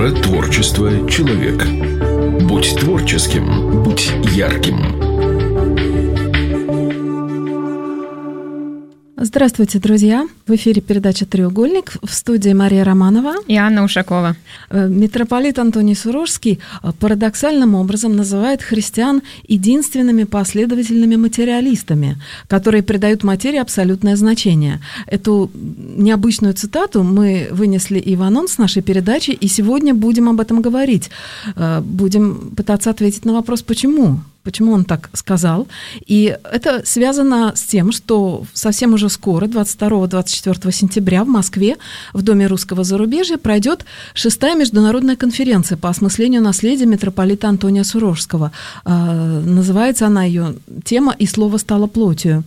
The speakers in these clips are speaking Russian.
Про творчество человека. Будь творческим, будь ярким. Здравствуйте, друзья! В эфире передача «Треугольник», в студии Мария Романова и Анна Ушакова. Митрополит Антоний Сурожский парадоксальным образом называет христиан единственными последовательными материалистами, которые придают материи абсолютное значение. Эту необычную цитату мы вынесли и в анонс нашей передачи, и сегодня будем об этом говорить. Будем пытаться ответить на вопрос «почему?». Почему он так сказал? И это связано с тем, что совсем уже скоро, 22-24 сентября в Москве, в Доме русского зарубежья, пройдет 6-я международная конференция по осмыслению наследия митрополита Антония Сурожского. Называется она, ее тема «И слово стало плотью».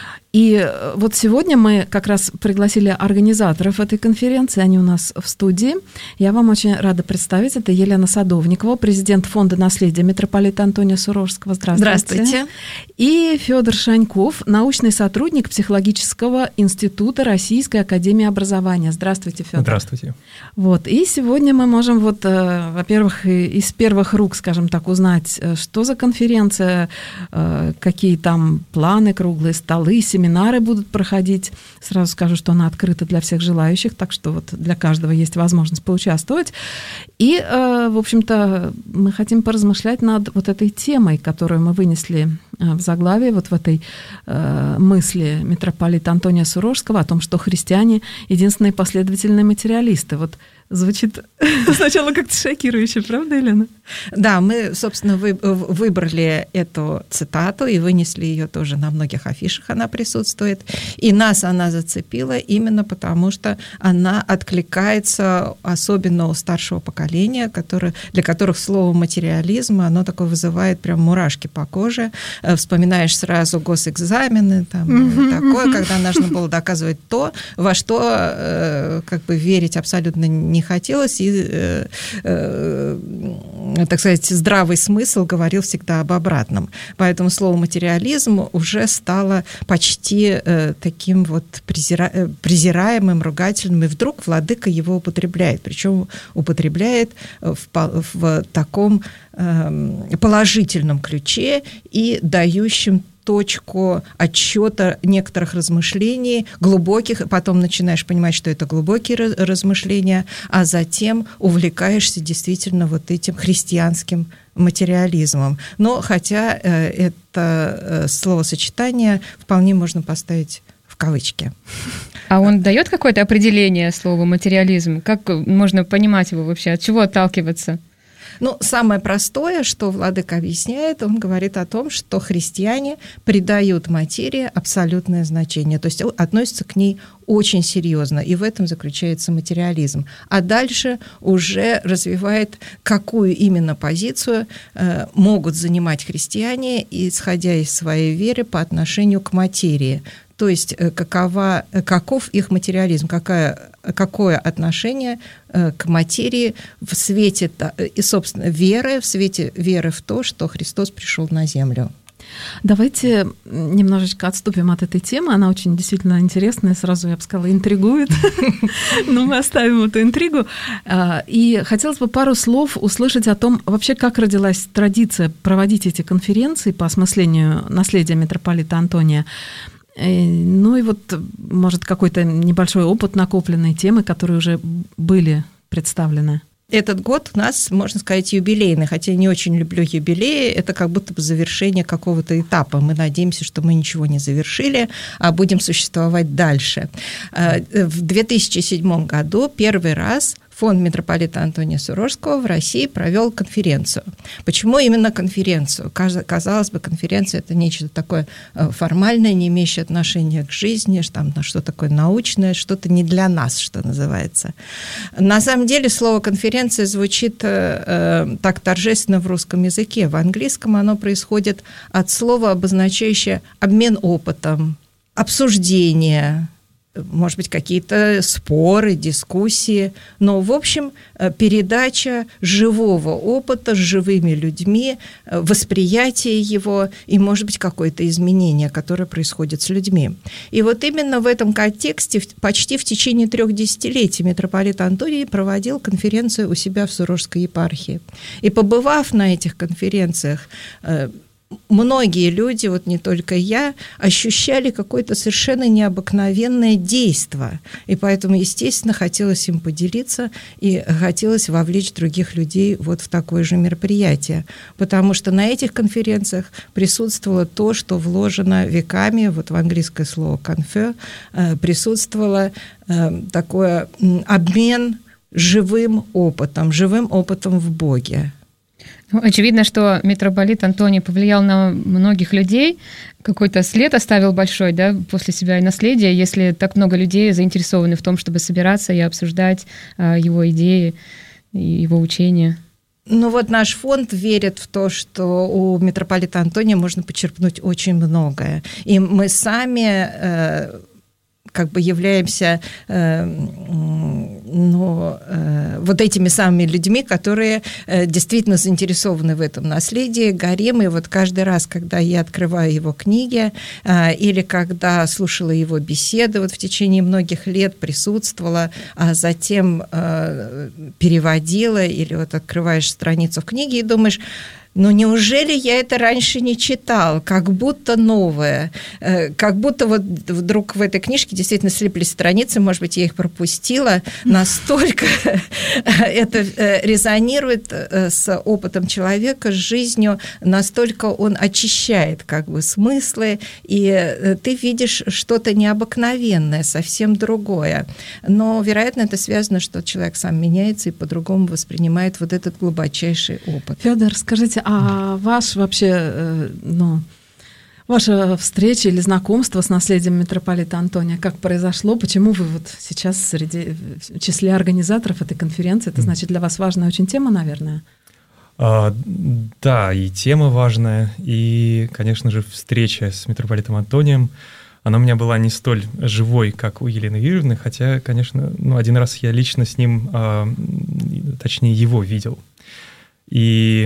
И вот сегодня мы как раз пригласили организаторов этой конференции, они у нас в студии. Я вам очень рада представить. Это Елена Садовникова, президент Фонда наследия митрополита Антония Сурожского. Здравствуйте. Здравствуйте. И Федор Шаньков, научный сотрудник Психологического института Российской академии образования. Здравствуйте, Федор. Здравствуйте. Вот. И сегодня мы можем, во-первых, из первых рук, скажем так, узнать, что за конференция, какие там планы, круглые столы, семинары будут проходить. Сразу скажу, что она открыта для всех желающих, так что вот для каждого есть возможность поучаствовать. И, в общем-то, мы хотим поразмышлять над вот этой темой, которую мы вынесли в заглавии, вот в этой мысли митрополита Антония Сурожского о том, что христиане — единственные последовательные материалисты. Вот звучит сначала как-то шокирующе, правда, Елена? Да, мы, собственно, выбрали эту цитату и вынесли ее тоже на многих афишах, она присутствует. И нас она зацепила именно потому, что она откликается особенно у старшего поколения, для которых слово «материализм», оно такое вызывает прям мурашки по коже. Вспоминаешь сразу госэкзамены, такое, когда нужно было доказывать то, во что верить абсолютно не хотелось, и, так сказать, здравый смысл говорил всегда об обратном. Поэтому слово «материализм» уже стало почти таким вот презираемым, ругательным, и вдруг владыка его употребляет. Причем употребляет в таком положительном ключе и дающем точку отсчета некоторых размышлений, глубоких, потом начинаешь понимать, что это глубокие размышления, а затем увлекаешься действительно вот этим христианским материализмом. Но хотя это словосочетание вполне можно поставить в кавычки. А он дает какое-то определение слова «материализм»? Как можно понимать его вообще? От чего отталкиваться? Самое простое, что владыка объясняет, он говорит о том, что христиане придают материи абсолютное значение, то есть относятся к ней очень серьезно, и в этом заключается материализм. А дальше уже развивает, какую именно позицию могут занимать христиане, исходя из своей веры по отношению к материи. То есть каков их материализм, какое отношение к материи в свете, и, собственно, веры, в свете веры в то, что Христос пришел на землю. Давайте немножечко отступим от этой темы. Она очень действительно интересная, сразу, я бы сказала, интригует. Но мы оставим эту интригу. И хотелось бы пару слов услышать о том, вообще, как родилась традиция проводить эти конференции по осмыслению наследия митрополита Антония. Ну и вот, может, какой-то небольшой опыт накопленной темы, которые уже были представлены. Этот год у нас, можно сказать, юбилейный, хотя я не очень люблю юбилеи, это как будто бы завершение какого-то этапа. Мы надеемся, что мы ничего не завершили, а будем существовать дальше. В 2007 году первый раз Фонд митрополита Антония Сурожского в России провел конференцию. Почему именно конференцию? Казалось бы, конференция – это нечто такое формальное, не имеющее отношения к жизни, что такое научное, что-то не для нас, что называется. На самом деле слово «конференция» звучит так торжественно в русском языке. В английском оно происходит от слова, обозначающее обмен опытом, обсуждение, может быть, какие-то споры, дискуссии, но, в общем, передача живого опыта с живыми людьми, восприятие его и, может быть, какое-то изменение, которое происходит с людьми. И вот именно в этом контексте почти в течение 3 десятилетий митрополит Антоний проводил конференцию у себя в Сурожской епархии. И побывав на этих конференциях, многие люди, вот не только я, ощущали какое-то совершенно необыкновенное действо. И поэтому, естественно, хотелось им поделиться и хотелось вовлечь других людей вот в такое же мероприятие. Потому что на этих конференциях присутствовало то, что вложено веками, вот в английское слово «confer», присутствовало такой обмен живым опытом в Боге. Очевидно, что митрополит Антоний повлиял на многих людей, какой-то след оставил большой, да, после себя и наследие, если так много людей заинтересованы в том, чтобы собираться и обсуждать его идеи и его учения. Ну вот наш фонд верит в то, что у митрополита Антония можно почерпнуть очень многое. И мы сами как бы являемся вот этими самыми людьми, которые действительно заинтересованы в этом наследии, горим. И вот каждый раз, когда я открываю его книги или когда слушала его беседы, вот в течение многих лет присутствовала, а затем переводила, или вот открываешь страницу в книге и думаешь: ну, неужели я это раньше не читал? Как будто новое. Как будто вот вдруг в этой книжке действительно слиплись страницы, может быть, я их пропустила. Настолько это резонирует с опытом человека, с жизнью, настолько он очищает как бы смыслы, и ты видишь что-то необыкновенное, совсем другое. Но, вероятно, это связано, что человек сам меняется и по-другому воспринимает вот этот глубочайший опыт. Фёдор, скажите, а ваша встреча или знакомство с наследием митрополита Антония как произошло? Почему вы вот сейчас в числе организаторов этой конференции? Это значит, для вас важная очень тема, наверное? Да, и тема важная, и, конечно же, встреча с митрополитом Антонием, она у меня была не столь живой, как у Елены Юрьевны, хотя, конечно, один раз я лично с ним, точнее, его видел. И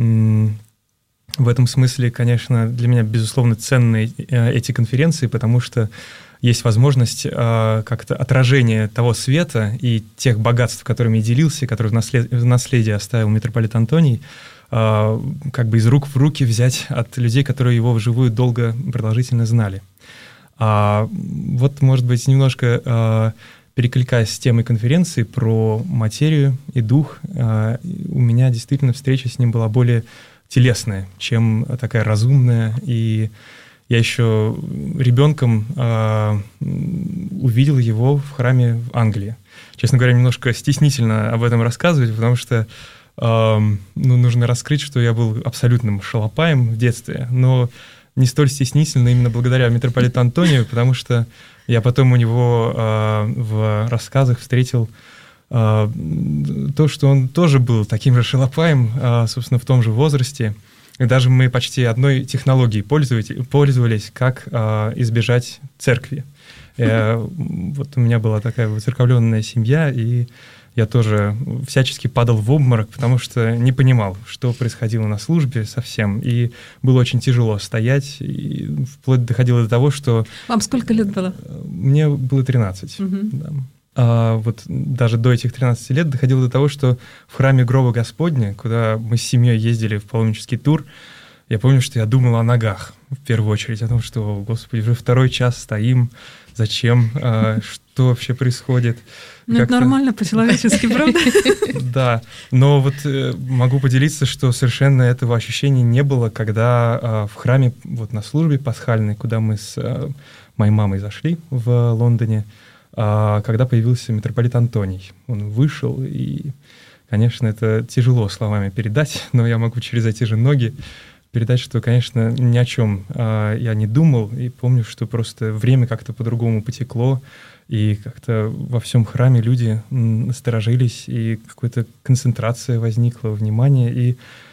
в этом смысле, конечно, для меня, безусловно, ценны эти конференции, потому что есть возможность как-то отражения того света и тех богатств, которыми я делился, которые в наследие оставил митрополит Антоний, как бы из рук в руки взять от людей, которые его вживую долго, продолжительно знали. Вот, может быть, немножко перекликаясь с темой конференции про материю и дух, у меня действительно встреча с ним была более телесная, чем такая разумная. И я еще ребенком увидел его в храме в Англии. Честно говоря, немножко стеснительно об этом рассказывать, потому что нужно раскрыть, что я был абсолютным шалопаем в детстве, но не столь стеснительно именно благодаря митрополиту Антонию, потому что я потом у него в рассказах встретил то, что он тоже был таким же шалопаем, собственно, в том же возрасте. И даже мы почти одной технологией пользовались, как избежать церкви. Вот у меня была такая выцерковленная семья, и я тоже всячески падал в обморок, потому что не понимал, что происходило на службе совсем. И было очень тяжело стоять, и вплоть доходило до того, что... Вам сколько лет было? Мне было 13. Да. Вот даже до этих 13 лет доходило до того, что в храме Гроба Господня, куда мы с семьей ездили в паломнический тур, я помню, что я думал о ногах в первую очередь, о том, что, Господи, уже 2-й час стоим, зачем, что вообще происходит. Ну, это нормально по-человечески, правда? Да, но вот могу поделиться, что совершенно этого ощущения не было, когда в храме, вот на службе пасхальной, куда мы с моей мамой зашли в Лондоне, когда появился митрополит Антоний. Он вышел, и, конечно, это тяжело словами передать, но я могу через эти же ноги передать, что, конечно, ни о чем я не думал, и помню, что просто время как-то по-другому потекло, и как-то во всем храме люди насторожились, и какая-то концентрация возникла, внимание, и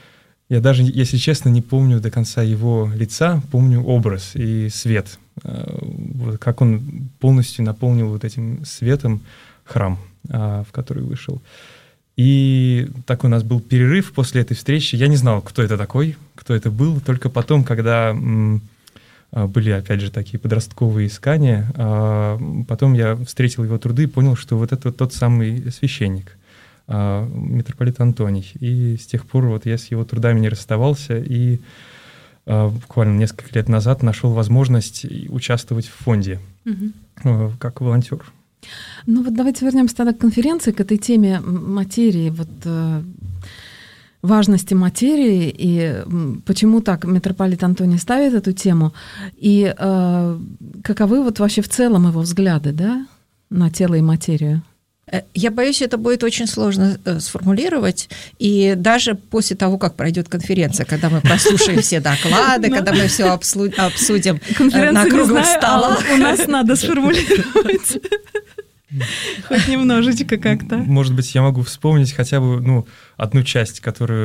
Я даже, если честно, не помню до конца его лица, помню образ и свет. Вот как он полностью наполнил вот этим светом храм, в который вышел. И так у нас был перерыв после этой встречи. Я не знал, кто это такой, кто это был. Только потом, когда были, опять же, такие подростковые искания, потом я встретил его труды и понял, что вот это тот самый священник, митрополит Антоний. И с тех пор вот я с его трудами не расставался, и буквально несколько лет назад нашел возможность участвовать в фонде как волонтер. Ну вот давайте вернемся тогда к конференции, к этой теме материи, вот важности материи, и почему так митрополит Антоний ставит эту тему, и каковы вот вообще в целом его взгляды, да, на тело и материю? Я боюсь, это будет очень сложно сформулировать, и даже после того, как пройдет конференция, когда мы прослушаем все доклады, когда мы все обсудим на круглых столах. У нас надо сформулировать. Хоть немножечко как-то. Может быть, я могу вспомнить хотя бы одну часть,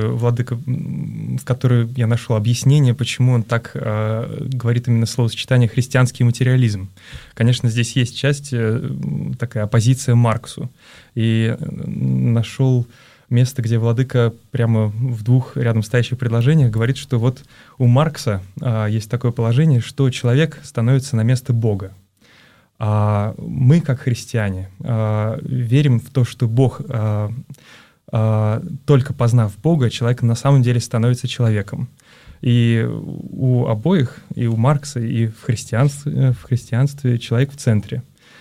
в которой я нашел объяснение, почему он так говорит именно словосочетание «христианский материализм». Конечно, здесь есть часть, такая оппозиция Марксу. И нашел место, где владыка прямо в двух рядом стоящих предложениях говорит, что вот у Маркса есть такое положение, что человек становится на место Бога. А мы, как христиане, верим в то, что Бог, только познав Бога, человек на самом деле становится человеком. И у обоих, и у Маркса, и в христианстве человек в центре.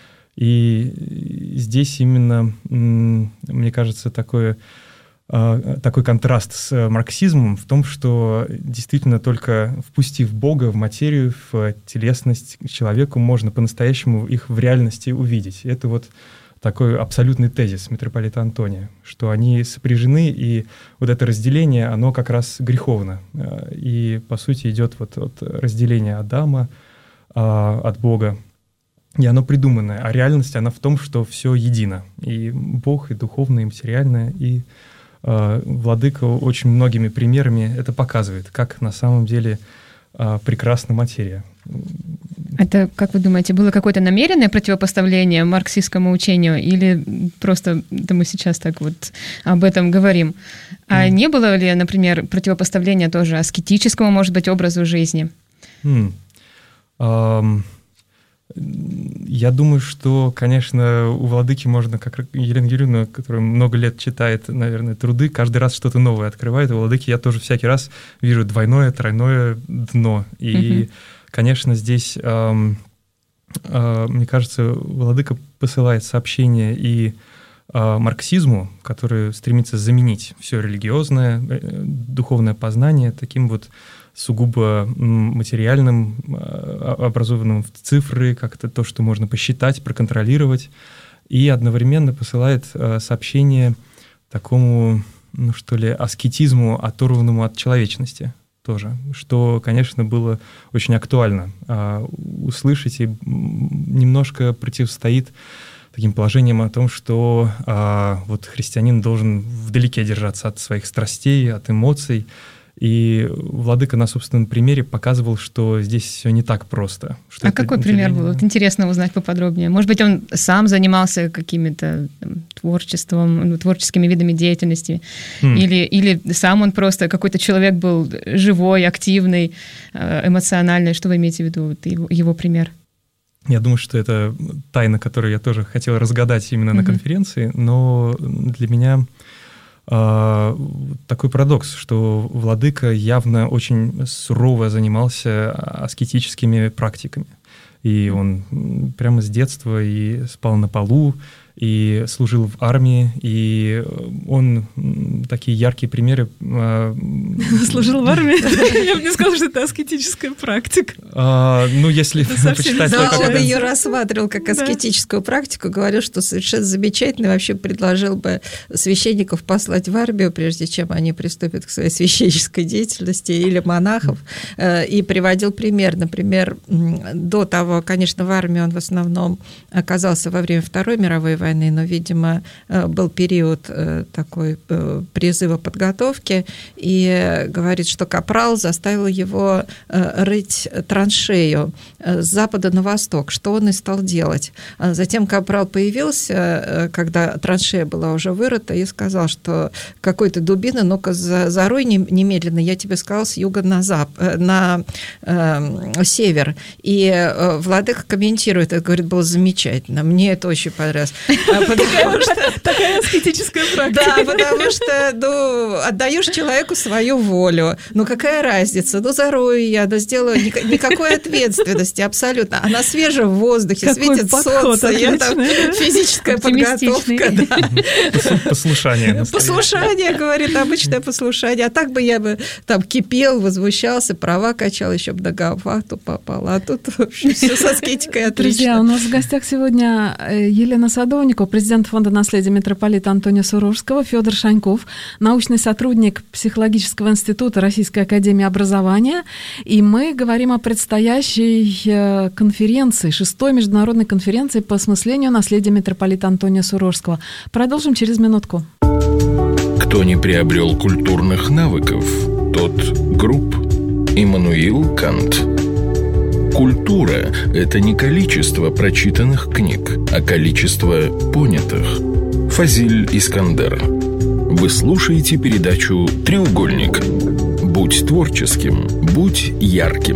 И здесь именно, мне кажется, такой контраст с марксизмом в том, что действительно только впустив Бога в материю, в телесность человеку, можно по-настоящему их в реальности увидеть. Это вот такой абсолютный тезис митрополита Антония, что они сопряжены, и вот это разделение, оно как раз греховно. И, по сути, идет вот от разделения Адама от Бога, и оно придуманное. А реальность, она в том, что все едино. И Бог, и духовное, и материальное, и владыка очень многими примерами это показывает, как на самом деле прекрасна материя. Это, как вы думаете, было какое-то намеренное противопоставление марксистскому учению, или просто это мы сейчас так вот об этом говорим? А не было ли, например, противопоставления тоже аскетическому, может быть, образу жизни? Я думаю, что, конечно, у владыки можно, как Елена Юрьевна, которая много лет читает, наверное, труды, каждый раз что-то новое открывает. У владыки я тоже всякий раз вижу двойное, тройное дно. И, конечно, здесь, мне кажется, владыка посылает сообщение и марксизму, который стремится заменить все религиозное, духовное познание таким вот сугубо материальным, образованным в цифры, как-то то, что можно посчитать, проконтролировать, и одновременно посылает сообщение такому, аскетизму, оторванному от человечности тоже, что, конечно, было очень актуально услышать и немножко противостоит таким положением о том, что вот христианин должен вдалеке держаться от своих страстей, от эмоций. И владыка на собственном примере показывал, что здесь все не так просто. А какой пример был? Вот интересно узнать поподробнее. Может быть, он сам занимался какими-то творчеством, творческими видами деятельности, или сам он просто какой-то человек был живой, активный, эмоциональный. Что вы имеете в виду, вот его пример? Я думаю, что это тайна, которую я тоже хотел разгадать именно на конференции, но для меня такой парадокс, что владыка явно очень сурово занимался аскетическими практиками. И он прямо с детства и спал на полу, и служил в армии, и он такие яркие примеры... Служил в армии? Я бы не сказала, что это аскетическая практика. Если почитать... Да, он ее рассматривал как аскетическую практику, говорил, что совершенно замечательно, вообще предложил бы священников послать в армию, прежде чем они приступят к своей священнической деятельности, или монахов, и приводил пример. Например, до того, конечно, в армии он в основном оказался во время Второй мировой войны, войны, но, видимо, был период такой призыва подготовки, и говорит, что капрал заставил его рыть траншею с запада на восток, что он и стал делать. Затем капрал появился, когда траншея была уже вырыта, и сказал, что какой-то дубина, ну-ка зарой немедленно, я тебе сказал, с юга на север. И владыка комментирует, это, говорит, было замечательно, мне это очень понравилось. Такая аскетическая практика. Да, потому что, отдаешь человеку свою волю. Ну, какая разница? Ну, зарою я, сделаю никакой ответственности абсолютно. А на свежем воздухе светит солнце, и это физическая подготовка. Послушание. Послушание, говорит, обычное послушание. А так бы я бы там кипел, возмущался, права качал, еще бы на гауптвахту попал. А тут, в общем, все с аскетикой отлично. Друзья, у нас в гостях сегодня Елена Садовникова, президент Фонда наследия митрополита Антония Сурожского, Федор Шаньков, научный сотрудник Психологического института Российской академии образования. И мы говорим о предстоящей конференции, 6-й международной конференции по осмыслению наследия митрополита Антония Сурожского. Продолжим через минутку. Кто не приобрел культурных навыков, тот груб. Иммануил Кант. Культура – это не количество прочитанных книг, а количество понятых. Фазиль Искандер. Вы слушаете передачу «Треугольник». Будь творческим, будь ярким.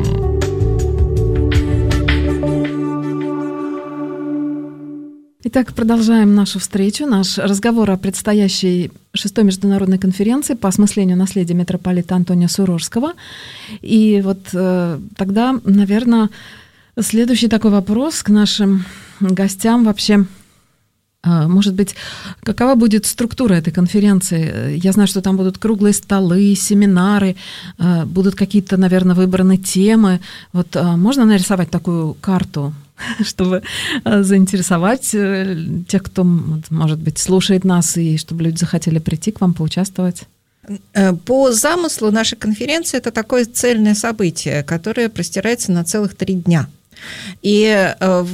Итак, продолжаем нашу встречу, наш разговор о предстоящей 6-й международной конференции по осмыслению наследия митрополита Антония Сурожского. И вот тогда, наверное, следующий такой вопрос к нашим гостям вообще. Может быть, какова будет структура этой конференции? Я знаю, что там будут круглые столы, семинары, будут какие-то, наверное, выбраны темы. Вот можно нарисовать такую карту, чтобы заинтересовать тех, кто, может быть, слушает нас, и чтобы люди захотели прийти к вам, поучаствовать? По замыслу нашей конференции это такое цельное событие, которое простирается на целых 3 дня. И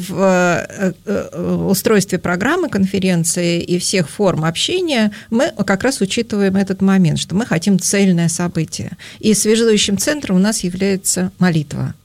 в устройстве программы конференции и всех форм общения мы как раз учитываем этот момент, что мы хотим цельное событие. И связующим центром у нас является молитва.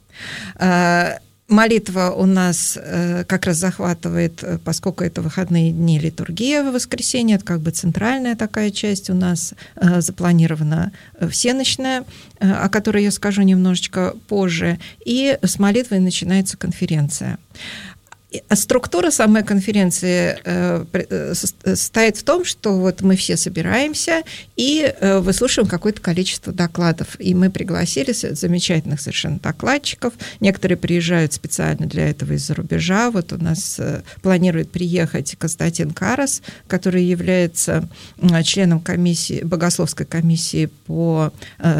Молитва у нас как раз захватывает, поскольку это выходные дни, литургия в воскресенье, это как бы центральная такая часть у нас запланирована, всенощная, о которой я скажу немножечко позже, и с молитвой начинается конференция. Структура самой конференции состоит в том, что вот мы все собираемся и выслушиваем какое-то количество докладов. И мы пригласили замечательных совершенно докладчиков. Некоторые приезжают специально для этого из-за рубежа. Вот у нас планирует приехать Константин Карас, который является членом комиссии, богословской комиссии по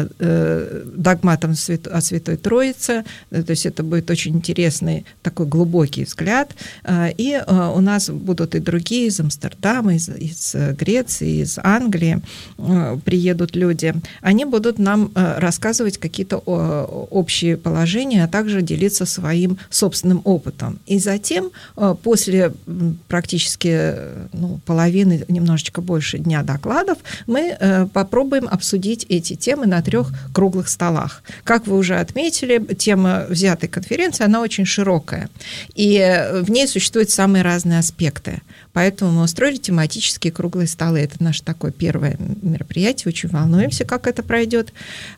догматам о Святой Троице. То есть это будет очень интересный такой глубокий взгляд. И у нас будут и другие из Амстердама, из Греции, из Англии приедут люди. Они будут нам рассказывать какие-то общие положения, а также делиться своим собственным опытом. И затем, после практически половины, немножечко больше дня докладов, мы попробуем обсудить эти темы на 3 круглых столах. Как вы уже отметили, тема взятой конференции, она очень широкая. И в ней существуют самые разные аспекты. Поэтому мы устроили тематические круглые столы. Это наше такое первое мероприятие. Очень волнуемся, как это пройдет.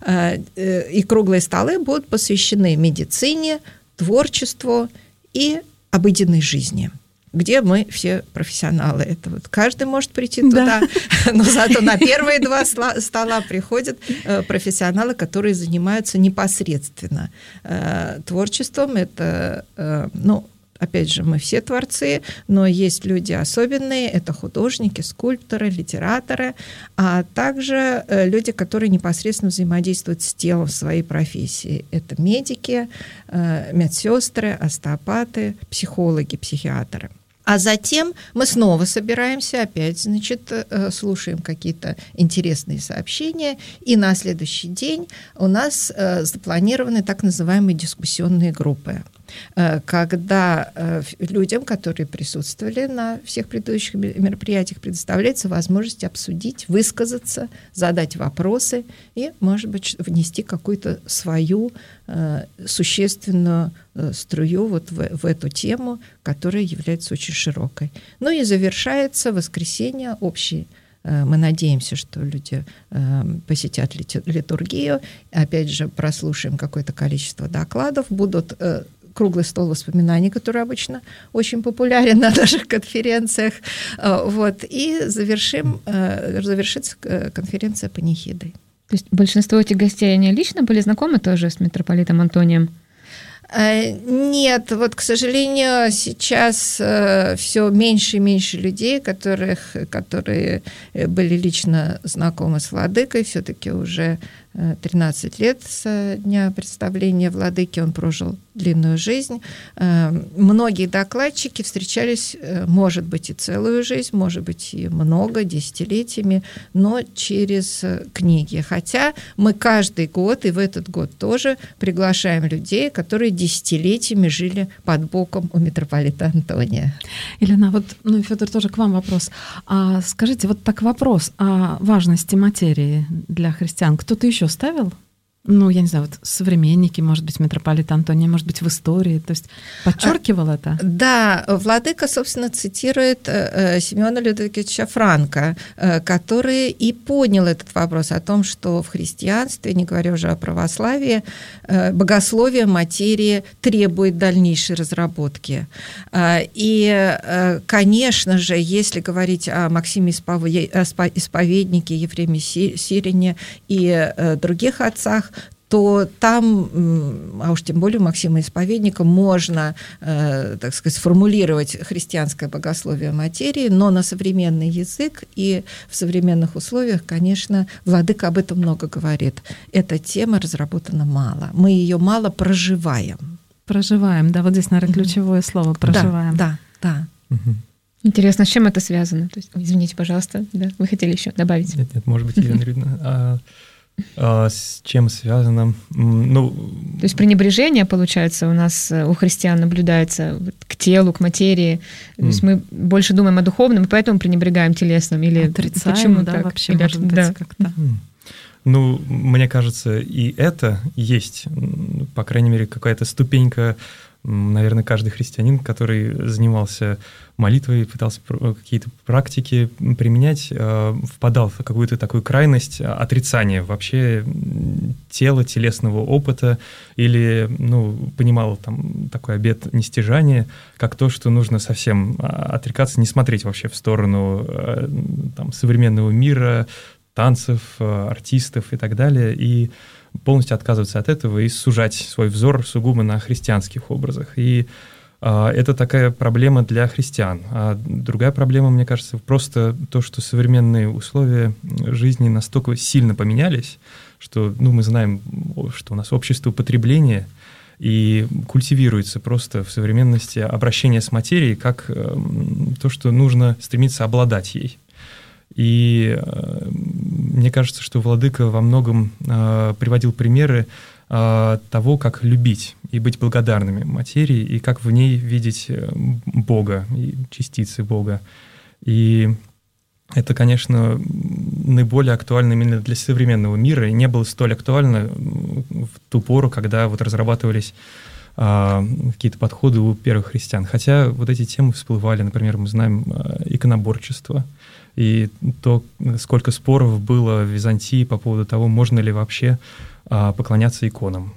И круглые столы будут посвящены медицине, творчеству и обыденной жизни, где мы все профессионалы. Это вот каждый может прийти туда, но зато на первые 2 стола приходят профессионалы, которые занимаются непосредственно творчеством. Это, опять же, мы все творцы, но есть люди особенные, это художники, скульпторы, литераторы, а также люди, которые непосредственно взаимодействуют с телом в своей профессии. Это медики, медсестры, остеопаты, психологи, психиатры. А затем мы снова собираемся, опять, слушаем какие-то интересные сообщения, и на следующий день у нас запланированы так называемые дискуссионные группы. когда людям, которые присутствовали на всех предыдущих мероприятиях, предоставляется возможность обсудить, высказаться, задать вопросы и, может быть, внести какую-то свою существенную струю вот в эту тему, которая является очень широкой. Ну и завершается воскресенье общий. Мы надеемся, что люди посетят литургию, опять же, прослушаем какое-то количество докладов, будут круглый стол воспоминаний, который обычно очень популярен на наших конференциях, вот, и завершится конференция панихидой. То есть большинство этих гостей, они лично были знакомы тоже с митрополитом Антонием? Нет, вот, к сожалению, сейчас все меньше и меньше людей, которые были лично знакомы с владыкой, все-таки уже 13 лет со дня представления владыки он прожил длинную жизнь. Многие докладчики встречались, может быть, и целую жизнь, может быть, и много, десятилетиями, но через книги. Хотя мы каждый год, и в этот год тоже, приглашаем людей, которые десятилетиями жили под боком у митрополита Антония. Елена, вот, Федор, тоже к вам вопрос. Скажите, вот так вопрос о важности материи для христиан. Кто-то еще ставил? Я не знаю, вот современники, может быть, митрополита Антония, может быть, в истории, то есть подчеркивал это? Да, владыка, собственно, цитирует Симеона Людовиковича Франка, который и понял этот вопрос о том, что в христианстве, не говоря уже о православии, богословие материи требует дальнейшей разработки. И, конечно же, если говорить о Максиме Исповеднике, Ефреме Сирине и других отцах, то там, а уж тем более у Максима Исповедника, можно, так сказать, сформулировать христианское богословие материи, но на современный язык и в современных условиях, конечно, владыка об этом много говорит. Эта тема разработана мало. Мы ее мало проживаем. Проживаем, да, вот здесь, наверное, ключевое слово «проживаем». Да. Интересно, с чем это связано? То есть, извините, пожалуйста, да, вы хотели еще добавить? Нет, может быть, Елена Юрьевна. С чем связано? То есть пренебрежение, получается, у нас, у христиан наблюдается к телу, к материи. То есть мы больше думаем о духовном, и поэтому пренебрегаем телесным. Или отрицаем, почему да, так? вообще, или, может быть, как-то. Мне кажется, и это есть, по крайней мере, какая-то ступенька. Наверное, каждый христианин, который занимался молитвой, пытался какие-то практики применять, впадал в какую-то такую крайность отрицания вообще тела, телесного опыта, или понимал там такой обет нестяжания, как то, что нужно совсем отрекаться, не смотреть вообще в сторону там, современного мира, танцев, артистов и так далее, и полностью отказываться от этого и сужать свой взор сугубо на христианских образах. И это такая проблема для христиан. А другая проблема, мне кажется, просто то, что современные условия жизни настолько сильно поменялись, что мы знаем, что у нас общество потребления, и культивируется просто в современности обращение с материей как то, что нужно стремиться обладать ей. И мне кажется, что владыка во многом приводил примеры того, как любить и быть благодарными материи, и как в ней видеть Бога и частицы Бога. И это, конечно, наиболее актуально именно для современного мира, и не было столь актуально в ту пору, когда вот разрабатывались какие-то подходы у первых христиан. Хотя вот эти темы всплывали, например, мы знаем иконоборчество, и то, сколько споров было в Византии по поводу того, можно ли вообще поклоняться иконам.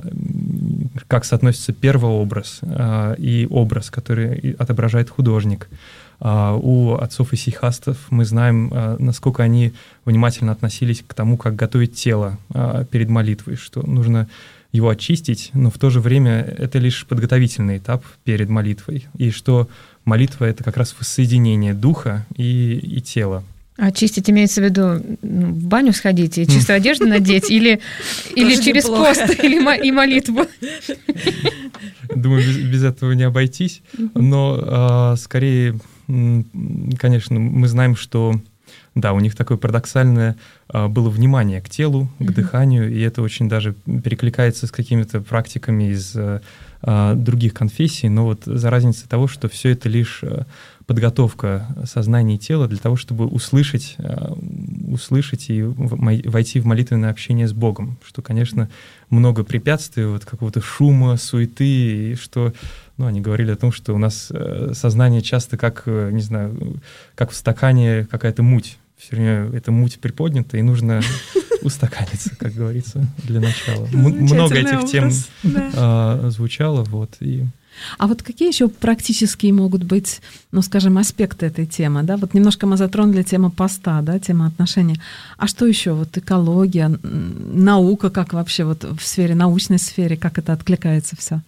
Как соотносится первообраз и образ, который отображает художник. У отцов-исихастов мы знаем, насколько они внимательно относились к тому, как готовить тело перед молитвой, что нужно его очистить, но в то же время это лишь подготовительный этап перед молитвой, и что молитва — это как раз воссоединение духа и тела. А чистить имеется в виду в баню сходить и чистую одежду надеть, или через пост, и молитву? Думаю, без этого не обойтись, но скорее, конечно, мы знаем, что да, у них такое парадоксальное было внимание к телу, к дыханию, и это очень даже перекликается с какими-то практиками из других конфессий, но вот за разницей того, что все это лишь подготовка сознания и тела для того, чтобы услышать и войти в молитвенное общение с Богом, что, конечно, много препятствий, вот какого-то шума, суеты, и что, они говорили о том, что у нас сознание часто как, не знаю, как в стакане какая-то муть. Все время эта муть приподнята, и нужно устаканиться, как говорится, для начала. Много этих тем звучало, и... А вот какие еще практические могут быть, скажем, аспекты этой темы, да? Вот немножко мы затронули тему поста, да, тему отношений. А что еще? Вот экология, наука, как вообще вот в сфере, научной сфере, как это откликается все?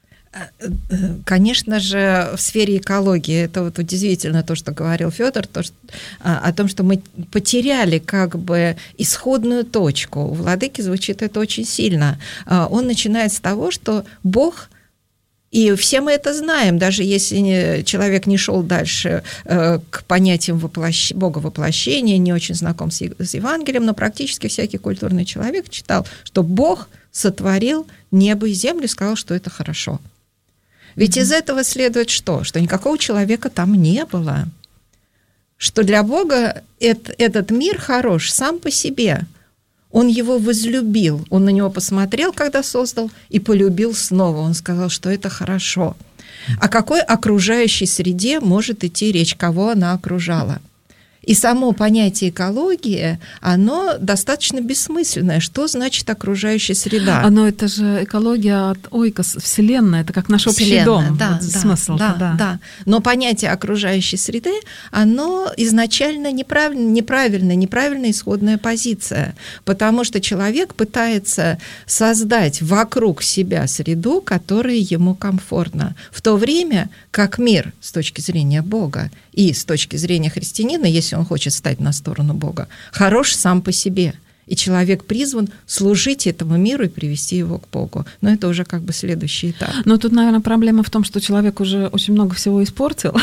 Конечно же, в сфере экологии это вот удивительно то, что говорил Федор, о том, что мы потеряли как бы исходную точку. У Владыки звучит это очень сильно. Он начинает с того, что Бог, и все мы это знаем, даже если человек не шел дальше к понятиям Бога воплощения, не очень знаком с Евангелием, но практически всякий культурный человек читал, что Бог сотворил небо и землю и сказал, что это хорошо. Ведь из этого следует что? Что никакого человека там не было. Что для Бога этот мир хорош сам по себе. Он его возлюбил, он на него посмотрел, когда создал, и полюбил снова. Он сказал, что это хорошо. О какой окружающей среде может идти речь, кого она окружала? И само понятие экологии, оно достаточно бессмысленное. Что значит окружающая среда? Это же экология от ойкос, Вселенная, это как наш общий дом. Да, вот смысл. Да. Но понятие окружающей среды, оно изначально неправильная исходная позиция, потому что человек пытается создать вокруг себя среду, которая ему комфортна, в то время как мир с точки зрения Бога и с точки зрения христианина, если он хочет стать на сторону Бога, хорош сам по себе. И человек призван служить этому миру и привести его к Богу. Но это уже как бы следующий этап. Но тут, наверное, проблема в том, что человек уже очень много всего испортил.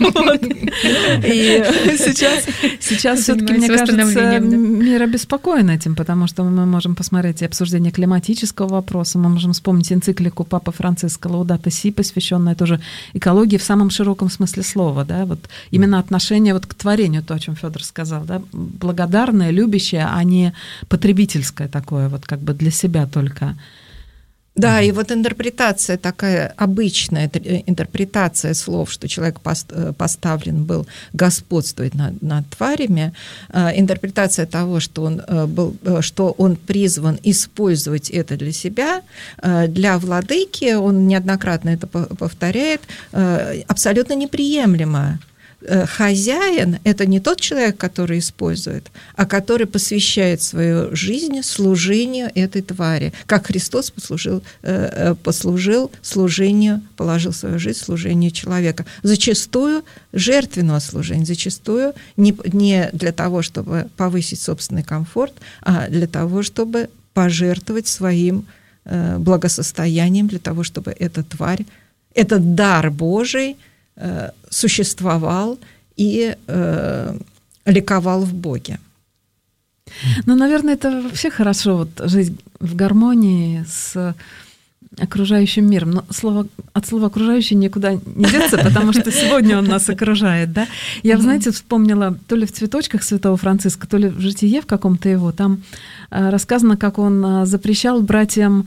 И сейчас все-таки, мне кажется, мир обеспокоен этим, потому что мы можем посмотреть и обсуждение климатического вопроса, мы можем вспомнить энциклику Папы Франциска «Лаудата Си», посвященная тоже экологии в самом широком смысле слова. Да? Вот именно отношение вот к творению, то, о чем Федор сказал, да? Благодарное, любящее, а не потребительское такое, вот как бы для себя только. Да, и вот интерпретация такая обычная, интерпретация слов, что человек поставлен был господствовать над тварями, интерпретация того, что он призван использовать это для себя, для владыки, он неоднократно это повторяет, абсолютно неприемлемо. Хозяин – это не тот человек, который использует, а который посвящает свою жизнь служению этой твари, как Христос послужил служению, положил свою жизнь служению человека. Зачастую жертвенного служения, зачастую не для того, чтобы повысить собственный комфорт, а для того, чтобы пожертвовать своим благосостоянием, для того, чтобы эта тварь, этот дар Божий существовал и ликовал в Боге. Наверное, это вообще хорошо, вот жить в гармонии с окружающим миром. Но от слова «окружающий» никуда не деться, потому что сегодня он нас окружает. Да? Я, знаете, вспомнила то ли в «Цветочках» святого Франциска, то ли в «Житие» в каком-то его, там рассказано, как он запрещал братьям,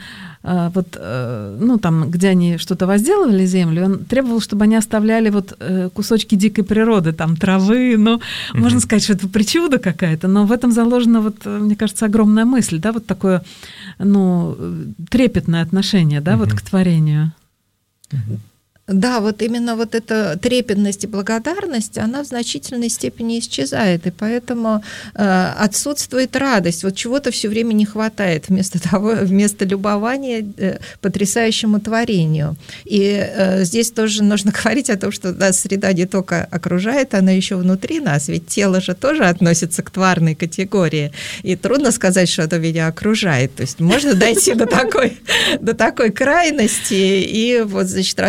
там, где они что-то возделывали землю, он требовал, чтобы они оставляли кусочки дикой природы, там, травы, можно сказать, что это причуда какая-то, но в этом заложена, мне кажется, огромная мысль, да, вот такое, трепетное отношение, да, к творению. Да, вот именно вот эта трепетность и благодарность, она в значительной степени исчезает, и поэтому отсутствует радость. Вот чего-то все время не хватает вместо любования потрясающему творению. И здесь тоже нужно говорить о том, что нас среда не только окружает, она еще внутри нас, ведь тело же тоже относится к тварной категории, и трудно сказать, что это меня окружает. То есть можно дойти до такой крайности и рассматривать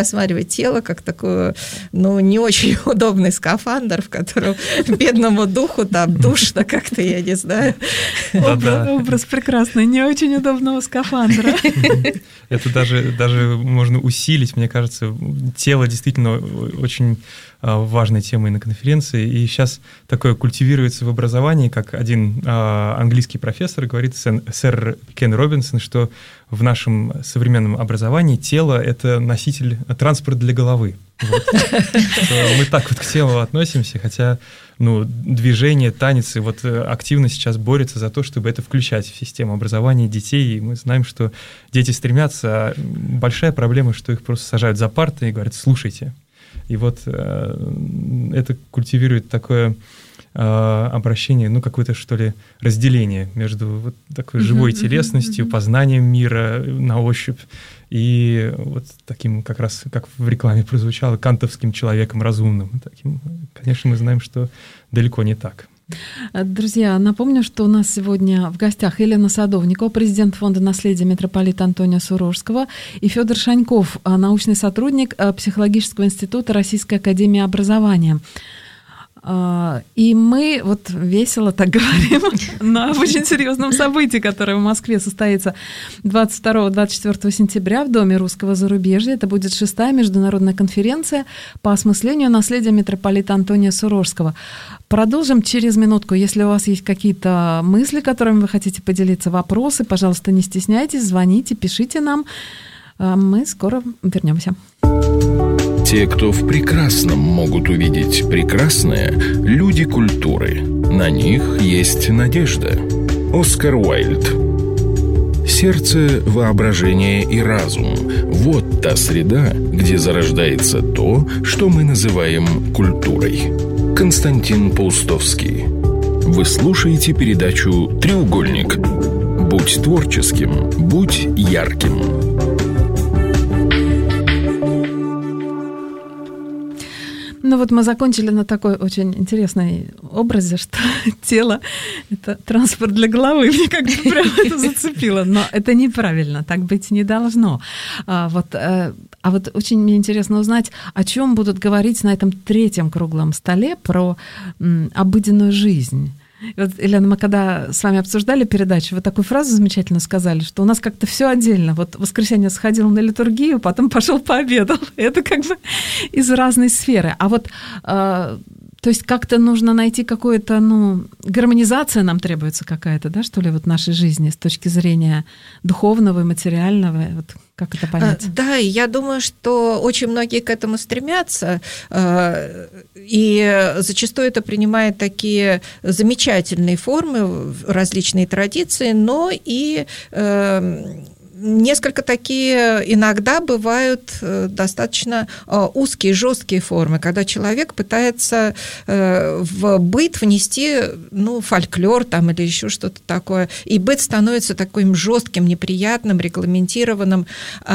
тело как такое, не очень удобный скафандр, в котором бедному духу там душно как-то, я не знаю. Образ прекрасный, не очень удобного скафандра. Это даже можно усилить, мне кажется. Тело действительно очень важной темой на конференции. И сейчас такое культивируется в образовании, как один английский профессор говорит, сэр Кен Робинсон, что в нашем современном образовании тело — это носитель, транспорт для головы. Вот. Мы так вот к телу относимся, хотя движение, танец, и вот активно сейчас борются за то, чтобы это включать в систему образования детей. И мы знаем, что дети стремятся, а большая проблема, что их просто сажают за парты и говорят: слушайте. И вот это культивирует такое обращение, какое-то, что ли, разделение между вот такой живой телесностью, познанием мира на ощупь и вот таким, как раз, как в рекламе прозвучало, кантовским человеком разумным. Таким, конечно, мы знаем, что далеко не так. Друзья, напомню, что у нас сегодня в гостях Елена Садовникова, президент фонда наследия митрополита Антония Суровского, и Федор Шаньков, научный сотрудник Психологического института Российской академии образования. И мы вот весело так говорим на очень серьезном событии, которое в Москве состоится 22-24 сентября в Доме русского зарубежья. Это будет 6-я международная конференция по осмыслению наследия митрополита Антония Суровского. Продолжим через минутку. Если у вас есть какие-то мысли, которыми вы хотите поделиться, вопросы, пожалуйста, не стесняйтесь, звоните, пишите нам. Мы скоро вернемся. Те, кто в прекрасном могут увидеть прекрасное, люди культуры. На них есть надежда. Оскар Уайльд. Сердце, воображение и разум – вот та среда, где зарождается то, что мы называем культурой. Константин Паустовский. Вы слушаете передачу «Треугольник». Будь творческим, будь ярким. Мы закончили на такой очень интересной образе, что тело — это транспорт для головы. Мне как-то прямо это зацепило. Но это неправильно, так быть не должно. А вот очень мне интересно узнать, о чем будут говорить на этом 3-м круглом столе про обыденную жизнь. И вот, Елена, мы когда с вами обсуждали передачу, вы такую фразу замечательно сказали, что у нас как-то все отдельно. Вот в воскресенье сходил на литургию, потом пошел пообедал. Это как бы из разной сферы. А вот, то есть как-то нужно найти какую-то, гармонизация нам требуется какая-то, да, что ли, вот нашей жизни с точки зрения духовного и материального. Вот как это понять? Да, и я думаю, что очень многие к этому стремятся, и зачастую это принимает такие замечательные формы, различные традиции, но и несколько такие иногда бывают достаточно узкие, жесткие формы, когда человек пытается в быт внести, фольклор там или еще что-то такое, и быт становится таким жестким, неприятным, регламентированным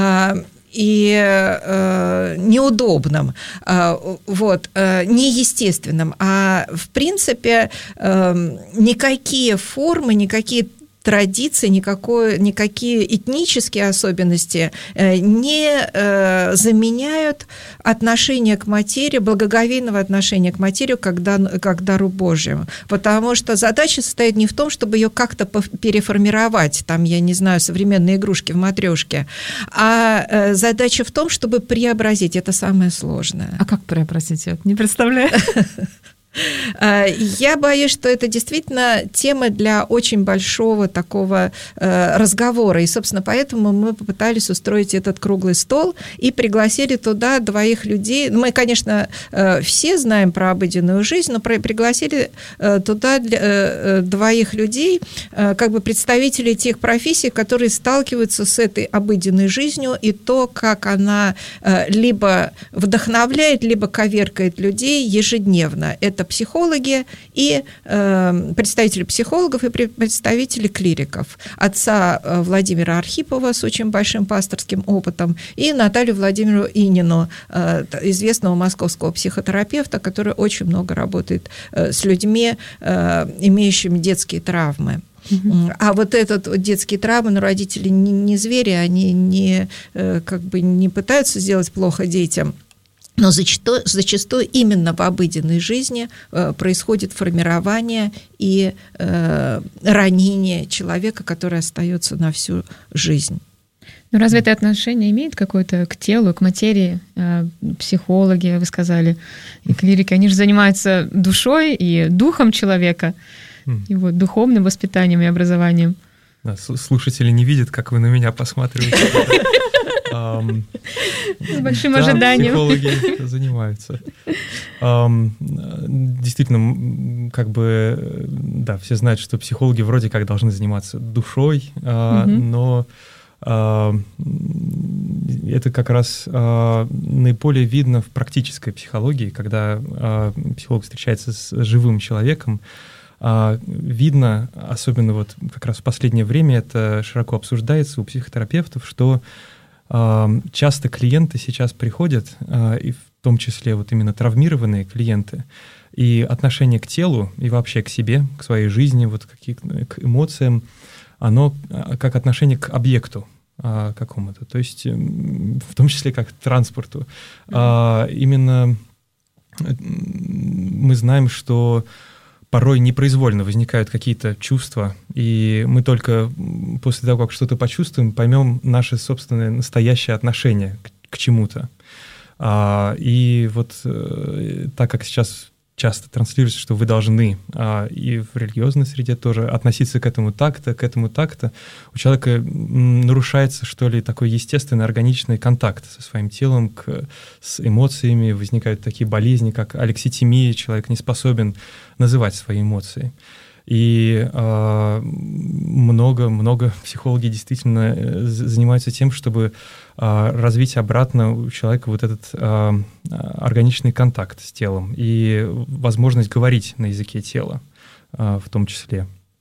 и неудобным, неестественным. А в принципе никакие формы, никакие традиции, никакие этнические особенности не заменяют отношение к материи, благоговейного отношения к материи как дару Божьему. Потому что задача состоит не в том, чтобы ее как-то переформировать, там, я не знаю, современные игрушки в матрешке, а задача в том, чтобы преобразить. Это самое сложное. А как преобразить? Я не представляю. Я боюсь, что это действительно тема для очень большого такого разговора. И, собственно, поэтому мы попытались устроить этот круглый стол и пригласили туда 2 людей. Мы, конечно, все знаем про обыденную жизнь, но пригласили туда 2 людей, как бы представителей тех профессий, которые сталкиваются с этой обыденной жизнью, и то, как она либо вдохновляет, либо коверкает людей ежедневно. Это психологи и представители психологов и представители клириков. Отца Владимира Архипова с очень большим пасторским опытом и Наталью Владимировну Инину, известного московского психотерапевта, который очень много работает с людьми, имеющими детские травмы. А вот этот детские травмы, родители не звери, они не пытаются сделать плохо детям. Но зачастую именно в обыденной жизни происходит формирование и ранение человека, который остается на всю жизнь. Ну, разве это отношение имеет какое-то к телу, к материи? Психологи, вы сказали, и клирики, они же занимаются душой и духом человека, и вот духовным воспитанием и образованием. Да, слушатели не видят, как вы на меня посматриваете. С большим ожиданием. Психологи занимаются. Действительно, как бы, да, все знают, что психологи вроде как должны заниматься душой, но это как раз наиболее видно в практической психологии, когда психолог встречается с живым человеком. Видно, особенно вот как раз в последнее время это широко обсуждается у психотерапевтов, что часто клиенты сейчас приходят, и в том числе вот именно травмированные клиенты, и отношение к телу, и вообще к себе, к своей жизни, вот к эмоциям, оно как отношение к объекту какому-то, то есть в том числе как к транспорту. Именно мы знаем, что порой непроизвольно возникают какие-то чувства, и мы только после того, как что-то почувствуем, поймем наше собственное настоящее отношение к чему-то. И вот так как сейчас часто транслируется, что вы должны, и в религиозной среде тоже, относиться к этому так-то, у человека нарушается, что ли, такой естественный, органичный контакт со своим телом, с эмоциями, возникают такие болезни, как алекситимия, человек не способен называть свои эмоции. И много психологи действительно занимаются тем, чтобы развить обратно у человека вот этот органичный контакт с телом и возможность говорить на языке тела в том числе.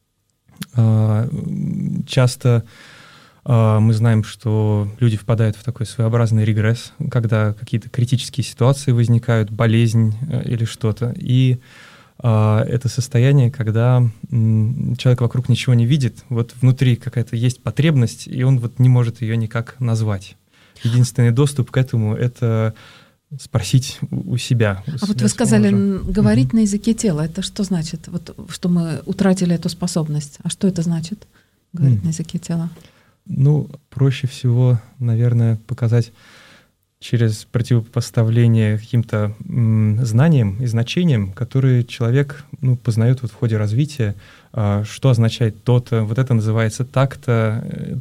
Часто мы знаем, что люди впадают в такой своеобразный регресс, когда какие-то критические ситуации возникают, болезнь или что-то, и это состояние, когда человек вокруг ничего не видит, вот внутри какая-то есть потребность, и он вот не может ее никак назвать. Единственный доступ к этому — это спросить у себя. Вот вы сказали, говорить на языке тела, это что значит? Вот, что мы утратили эту способность. А что это значит, говорить на языке тела? Ну, проще всего, наверное, показать через противопоставление каким-то знаниям и значениям, которые человек познает вот в ходе развития, что означает то-то, вот это называется так-то,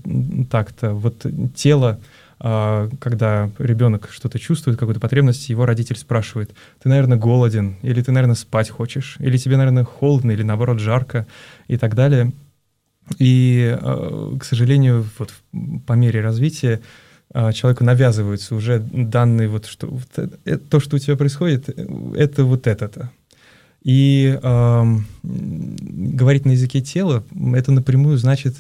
вот тело, когда ребенок что-то чувствует, какую-то потребность, его родитель спрашивает: ты, наверное, голоден, или ты, наверное, спать хочешь, или тебе, наверное, холодно, или наоборот жарко, и так далее. И, к сожалению, вот по мере развития человеку навязываются уже данные, вот, что вот то, что у тебя происходит, это вот это-то. И говорить на языке тела, это напрямую значит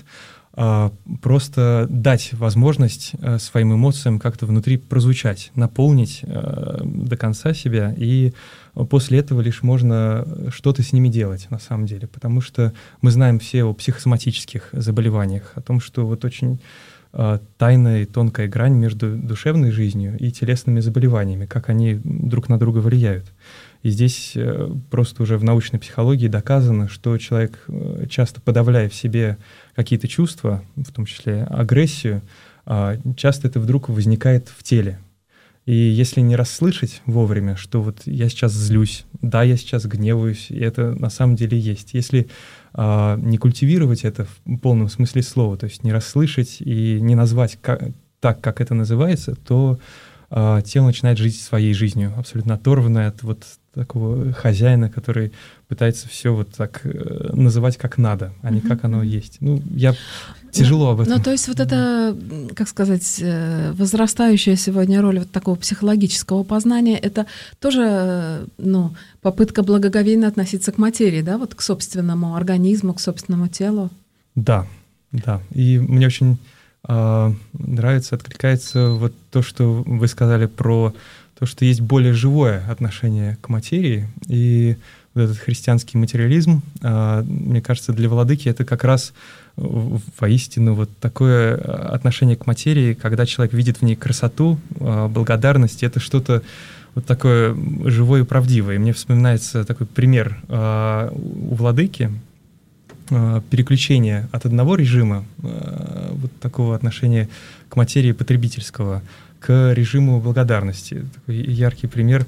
просто дать возможность своим эмоциям как-то внутри прозвучать, наполнить до конца себя, и после этого лишь можно что-то с ними делать на самом деле, потому что мы знаем все о психосоматических заболеваниях, о том, что вот очень тайная и тонкая грань между душевной жизнью и телесными заболеваниями, как они друг на друга влияют. И здесь просто уже в научной психологии доказано, что человек, часто подавляя в себе какие-то чувства, в том числе агрессию, часто это вдруг возникает в теле. И если не расслышать вовремя, что вот я сейчас злюсь, да, я сейчас гневаюсь, и это на самом деле есть. Если не культивировать это в полном смысле слова, то есть не расслышать и не назвать так, как это называется, то тело начинает жить своей жизнью, абсолютно оторванное от вот такого хозяина, который пытается все вот так называть как надо, а не как оно есть. Тяжело об этом. Ну, то есть вот это, как сказать, возрастающая сегодня роль вот такого психологического познания, это тоже, попытка благоговейно относиться к материи, да, вот к собственному организму, к собственному телу. Да. И мне очень нравится, откликается вот то, что вы сказали про то, что есть более живое отношение к материи, и вот этот христианский материализм, мне кажется, для владыки это как раз воистину вот такое отношение к материи, когда человек видит в ней красоту, благодарность, это что-то вот такое живое и правдивое. И мне вспоминается такой пример у владыки, переключение от одного режима, вот такого отношения к материи потребительского, к режиму благодарности. Такой яркий пример.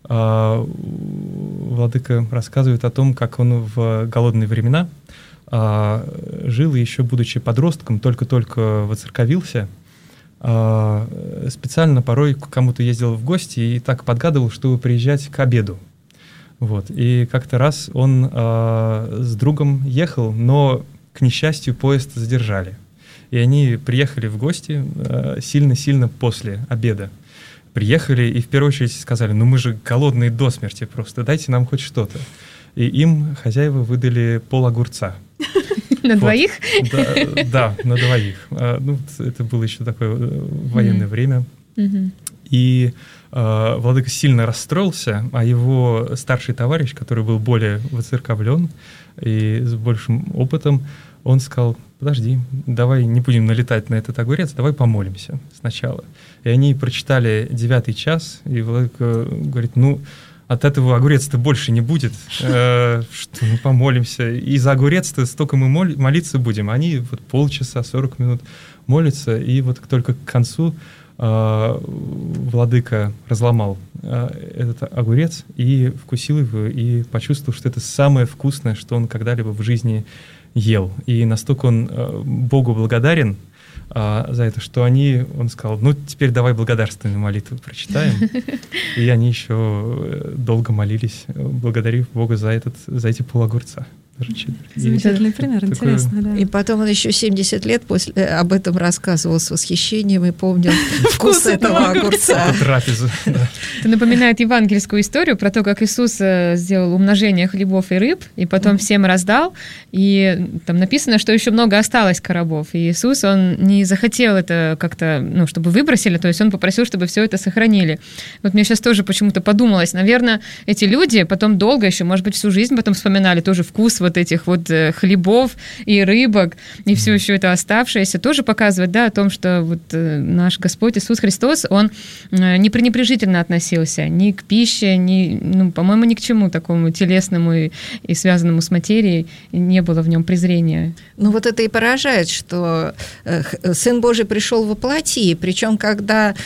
Владыка рассказывает о том, как он в голодные времена жил, еще будучи подростком, только-только воцерковился, специально порой к кому-то ездил в гости и так подгадывал, чтобы приезжать к обеду. Вот. И как-то раз он с другом ехал, но, к несчастью, поезд задержали. И они приехали в гости сильно-сильно после обеда. Приехали и в первую очередь сказали: ну мы же голодные до смерти просто, дайте нам хоть что-то. И им хозяева выдали пол огурца. На двоих? Да, на двоих. Ну, это было еще такое военное время. И владыка сильно расстроился, а его старший товарищ, который был более воцерковлен и с большим опытом, он сказал: подожди, давай не будем налетать на этот огурец, давай помолимся сначала. И они прочитали 9 час, и владыка говорит: ну, от этого огурец-то больше не будет, что мы помолимся. И за огурец-то столько мы молиться будем. Они вот полчаса, 40 минут молятся, и вот только к концу владыка разломал этот огурец и вкусил его, и почувствовал, что это самое вкусное, что он когда-либо в жизни ел. И настолько он Богу благодарен за это, что он сказал: ну, теперь давай благодарственную молитву прочитаем. И они еще долго молились, благодарив Бога за эти пологурца. Замечательный пример, интересно, да. И потом он еще 70 лет об этом рассказывал с восхищением и помнил вкус этого огурца. Трапезу. Это напоминает евангельскую историю про то, как Иисус сделал умножение хлебов и рыб, и потом всем раздал, и там написано, что еще много осталось коробов. И Иисус, он не захотел это как-то, ну, чтобы выбросили, то есть он попросил, чтобы все это сохранили. Вот мне сейчас тоже почему-то подумалось, наверное, эти люди потом долго еще, может быть, всю жизнь потом вспоминали тоже вкус вот этих вот хлебов и рыбок, и все еще это оставшееся, тоже показывает, да, о том, что вот наш Господь Иисус Христос, Он не пренебрежительно относился ни к пище, ну, по-моему, ни к чему такому телесному и связанному с материей, не было в нем презрения. Ну, вот это и поражает, что Сын Божий пришел во плоти, причем когда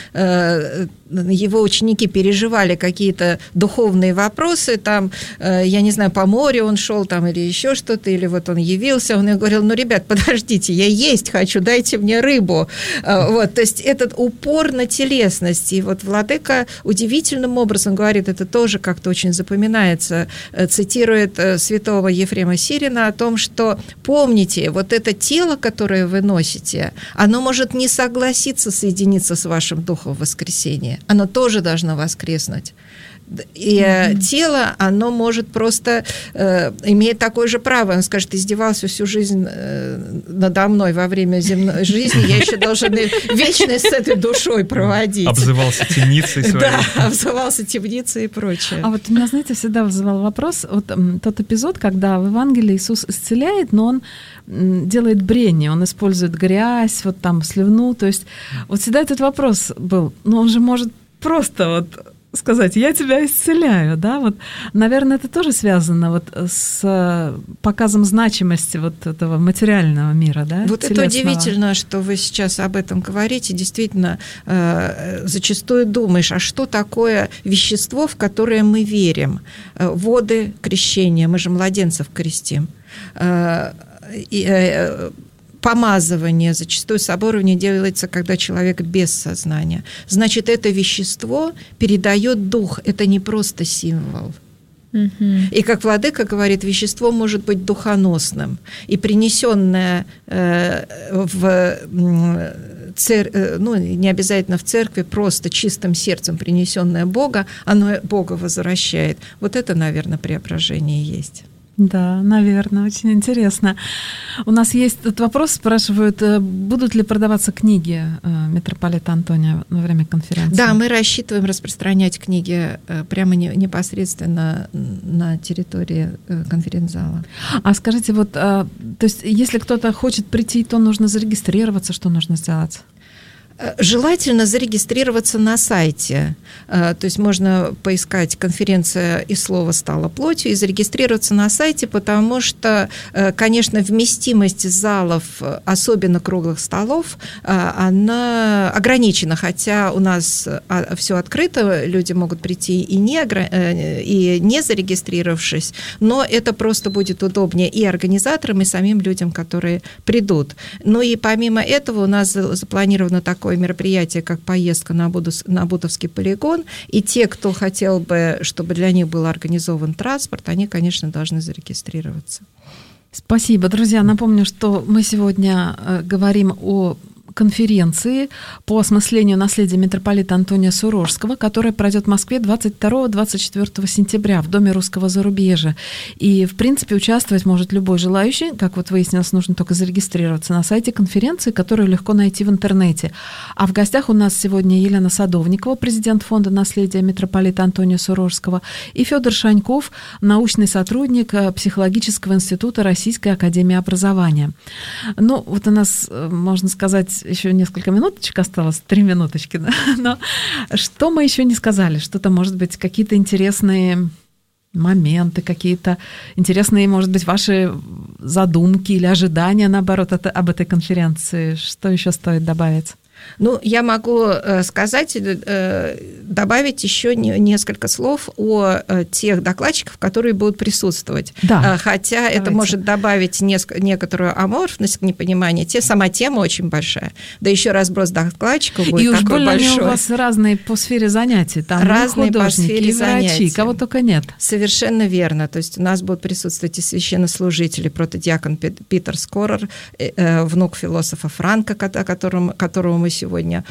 его ученики переживали какие-то духовные вопросы, там, я не знаю, по морю он шел там или еще что-то, или вот он явился, он им говорил: ну, ребят, подождите, я есть хочу, дайте мне рыбу. Вот, то есть этот упор на телесность. И вот владыка удивительным образом говорит, это тоже как-то очень запоминается, цитирует святого Ефрема Сирина о том, что помните, вот это тело, которое вы носите, оно может не согласиться соединиться с вашим духом воскресения. Оно тоже должно воскреснуть. И тело, оно может просто имеет такое же право. Он скажет: издевался всю жизнь надо мной во время земной жизни, я еще должен вечность с этой душой проводить. Обзывался темницей своей. Да, обзывался темницей и прочее. А вот меня, знаете, всегда вызывал вопрос, вот тот эпизод, когда в Евангелии Иисус исцеляет, но Он делает брение, Он использует грязь, вот там слюну, то есть вот всегда этот вопрос был, но Он же может просто вот сказать: я тебя исцеляю, да, вот, наверное, это тоже связано вот с показом значимости вот этого материального мира, да, вот телесного. Это удивительно, что вы сейчас об этом говорите, действительно, зачастую думаешь, а что такое вещество, в которое мы верим? Воды крещения, мы же младенцев крестим, помазывание, зачастую соборование делается, когда человек без сознания. Значит, это вещество передает дух, это не просто символ. И, как владыка говорит, вещество может быть духоносным, и принесенное не обязательно в церкви, просто чистым сердцем принесенное Бога, оно Бога возвращает. Вот это, наверное, преображение есть. Да, наверное, очень интересно. У нас есть тут вопрос, спрашивают, будут ли продаваться книги митрополита Антония во время конференции? Да, мы рассчитываем распространять книги прямо непосредственно на территории конференц-зала. А скажите, вот, то есть, если кто-то хочет прийти, то нужно зарегистрироваться, что нужно сделать? Желательно зарегистрироваться на сайте. То есть можно поискать «Конференция и слово стало плотью» и зарегистрироваться на сайте, потому что, конечно, вместимость залов, особенно круглых столов, она ограничена, хотя у нас все открыто, люди могут прийти и не зарегистрировавшись, но это просто будет удобнее и организаторам, и самим людям, которые придут. Ну и помимо этого у нас запланировано такое мероприятие, как поездка на Бутовский полигон, и те, кто хотел бы, чтобы для них был организован транспорт, они, конечно, должны зарегистрироваться. Спасибо, друзья. Напомню, что мы сегодня говорим о конференции по осмыслению наследия митрополита Антония Сурожского, которая пройдет в Москве 22-24 сентября в Доме русского зарубежья. И, в принципе, участвовать может любой желающий. Как вот выяснилось, нужно только зарегистрироваться на сайте конференции, которую легко найти в интернете. А в гостях у нас сегодня Елена Садовникова, президент Фонда наследия митрополита Антония Сурожского, и Федор Шаньков, научный сотрудник Психологического института Российской академии образования. Ну, вот у нас, можно сказать, еще несколько минуточек осталось, 3 минуточки, да? Но что мы еще не сказали? Что-то, может быть, какие-то интересные моменты, какие-то интересные, может быть, ваши задумки или ожидания, наоборот, об этой конференции? Что еще стоит добавить? Ну, я могу сказать, добавить еще несколько слов о тех докладчиках, которые будут присутствовать. Да, хотя давайте. Это может добавить некоторую аморфность, непонимание. Сама тема очень большая. Да еще разброс докладчиков будет и такой большой. И уж у вас разные по сфере занятий. Там разные и художники, по сфере и врачи, занятий. Кого только нет. Совершенно верно. То есть у нас будут присутствовать и священнослужители, протодиакон Питер Скорер, внук философа Франка, которого мы сегодня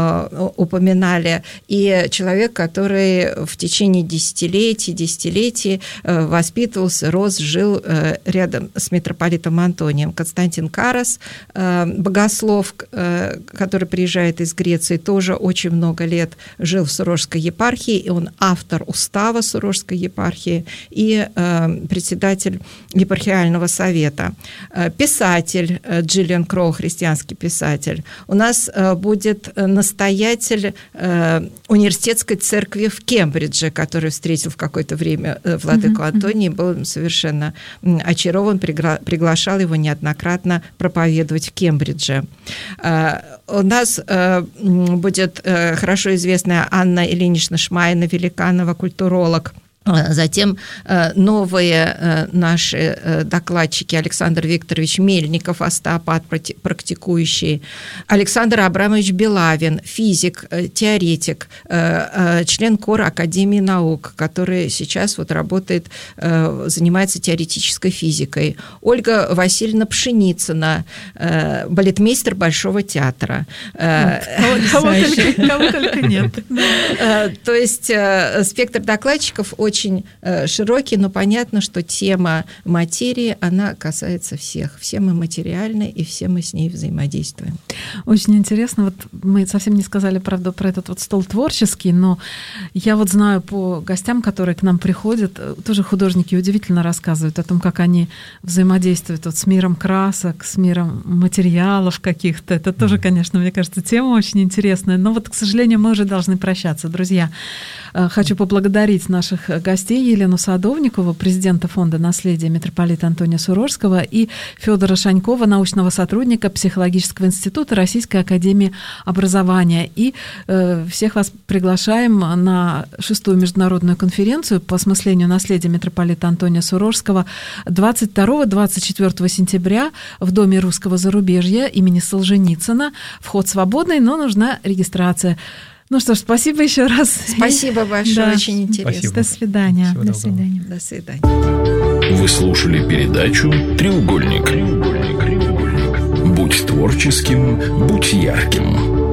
упоминали, и человек, который в течение десятилетий воспитывался, рос, жил рядом с митрополитом Антонием. Константин Карас, богослов, который приезжает из Греции, тоже очень много лет жил в Сурожской епархии, и он автор устава Сурожской епархии и председатель епархиального совета. Писатель Джиллиан Кроу, христианский писатель. У нас будет настоятель университетской церкви в Кембридже, который встретил в какое-то время владыку Антония, был совершенно очарован, приглашал его неоднократно проповедовать в Кембридже. У нас будет хорошо известная Анна Ильинична Шмайна-Великанова, культуролог. Затем новые наши докладчики: Александр Викторович Мельников, остеопат практикующий, Александр Абрамович Белавин, физик, теоретик, член КОР Академии наук, который сейчас вот работает, занимается теоретической физикой, Ольга Васильевна Пшеницына, балетмейстер Большого театра. Кого только нет. То есть спектр докладчиков очень широкий, но понятно, что тема материи, она касается всех. Все мы материальны, и все мы с ней взаимодействуем. Очень интересно. Вот мы совсем не сказали, правда, про этот вот стол творческий, но я вот знаю по гостям, которые к нам приходят, тоже художники удивительно рассказывают о том, как они взаимодействуют вот с миром красок, с миром материалов каких-то. Это тоже, конечно, мне кажется, тема очень интересная. Но вот, к сожалению, мы уже должны прощаться. Друзья, хочу поблагодарить наших гостей: Елену Садовникову, президента Фонда наследия митрополита Антония Сурожского, и Федора Шанькова, научного сотрудника Психологического института Российской академии образования. И всех вас приглашаем на 6-ю международную конференцию по осмыслению наследия митрополита Антония Сурожского 22-24 сентября в Доме русского зарубежья имени Солженицына. Вход свободный, но нужна регистрация. Ну что ж, спасибо еще раз. Спасибо большое, да. Очень интересно. Спасибо. До свидания. До свидания. До свидания. Вы слушали передачу «Треугольник». Будь творческим, будь ярким.